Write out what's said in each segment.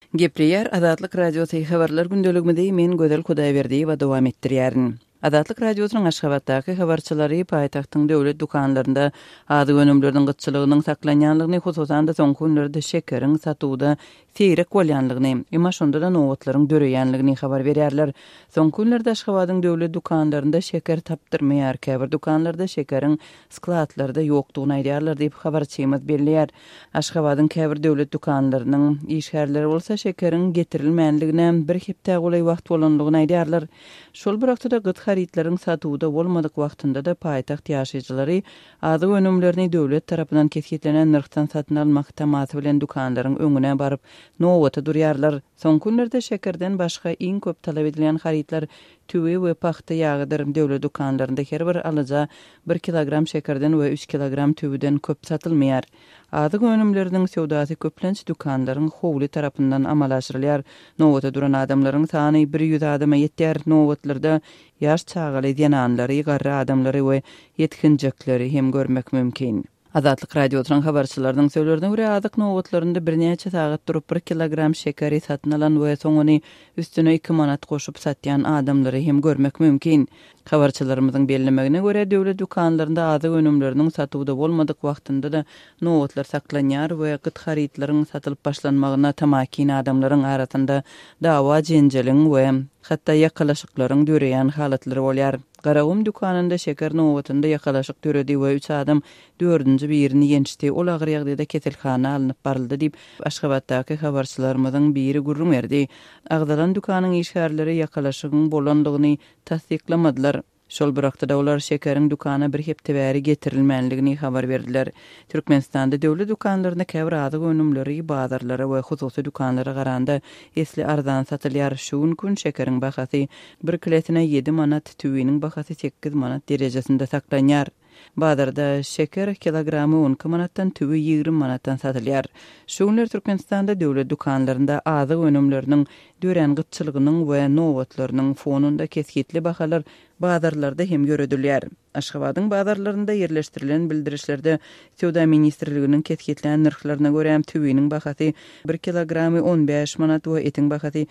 Gepriyer Azatlyk Radiosu habarlar gündeliginde men Gözel Hudaýberdi we dowam etdirýärin. Azatlyk Radiosynyň Aşgabatdaky habarçylary paýtagtyň döwlet dukanlarynda ady önümleriniň gytçylygynyň saklanýanlygyny, hususan da soňky günlerde şekeriň satuwda seýrek bolýanlygyny, emma şonda da nowatlaryň döreýänligini habar berýärler. Soňky günlerde Aşgabatyň döwlet dukanlarynda şeker tapdyrmaýar, käbir dukanlarda şekeriň skladlarda ýokdugyny aýdýarlar diýip habarçymyz belliýär. Aşgabatyň käbir döwlet dukanlarynyň işgärleri bolsa şekeriň getirilmänligine bir hepde golay wagt bolanlygyny aýdýarlar. Şol bir wagtda gyt haritlaryň satuwda bolmadyk wagtynda da paýtagt ýaşaýjylary ady önümlerini döwlet tarapyndan kesgitlenen nyrkdan satyn almak tamaty bilen dukanlaryň öňüne baryp nowata durýarlar. Soňky günlerde şekerden başga iň köp talap edilen haritlar tüwe we paxta ýagydyr. Döwlet dukanlarynda her bir alyja 1 kilogram şekerden we 3 kilogram tüweden köp satylmaýar. Ady önümleriniň sowdasy köplenç dukanlaryň howly tarapyndan amal aşyrylýar. Nowata duran adamlaryň sany 100 adama ýetýär. Nowatlarda ýaş çagaly ýananlary, garry adamlary we ýetkinjekleri hem görmek mümkin. Azatlyk Radiosynyň habarçylarynyň söýlerine görä adyk nowatlarynda bir näçe sagat durup 1 kilogram şekeri satyn alan we soňuny üstüne 2 manat goşup satýan adamlary hem görmek mümkin. Habarçylarymyzyň bellemegine görä döwlet dukanlarynda ady önümleriniň satuwda bolmadyk wagtynda da nowatlar saklanýar we gyt haritlaryň satylyp başlanmagyna tamakin adamlaryň arasynda dawa jenjeliň we hatda ýakalaşyklaryň döreýän halatlary bolýar. Garagum dukanynda şeker nowatynda ýakalaşyk döredi we 3 adam 4-nji birini ýenişdi. Ol agyr ýagdaýda keselhana alınıp baryldy diýip Aşgabatdaky habarçylarymyzyň biri gurrun berdi. Agdalan dukanyň işgärleri ýakalaşygyň bolandygyny tasdiklamadylar. Şol bir wagtda olar şekeriň dukana bir hepde bäri getirilmänligini habar berdiler. Türkmenistanda döwlet dukanlaryna käbir ady önümleri, bazarlara we hususy dukanlara garanda esli arzan satylýar. Şuň gün şekeriň bahasy 1 kiletine 7 manat, tüwiniň bahasy 8 manat derejesinde saklanýar. Bazarda şeker kilogramy 10 manatdan tüwi 20 manatdan satylýar. Şuňlar Türkmenistanda döwlet dukanlarynda ady önümleriniň dören gytçylygynyň we nowatlarynyň fonunda keskitli bahalar bazarlarda hem görülýär. Aşgabatyň bazarlarynda ýerleşdirilen bildirişlerde Sowda ministrliginiň keskitlen nyrklaryna görä tüwiniň bahasy 1 kilogramy 15 manat we etiň bahasy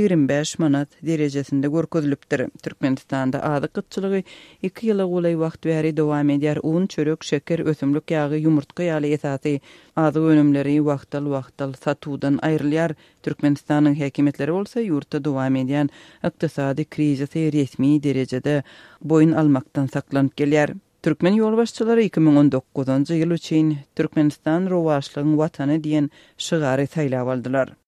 25 manat derejesinde görkezilipdir. Türkmenistanda ady gytçylygy 2 ýyla golay wagt bäri dowam edýär. Un, çörek, şeker, ösümlik ýagy, ýumurtga ýaly esasy ady önümleri wagtal satuwdan aýrylýar. Türkmenistanyň häkimetleri bolsa ýurtda dowam edýän ykdysady krizisy resmi derejede boyun almaktan saklanyp gelýär. Türkmen ýolbaşçylary 2019-njy ýyl üçin Türkmenistan rowaşlygyň watany diýen şygary saýlap aldylar.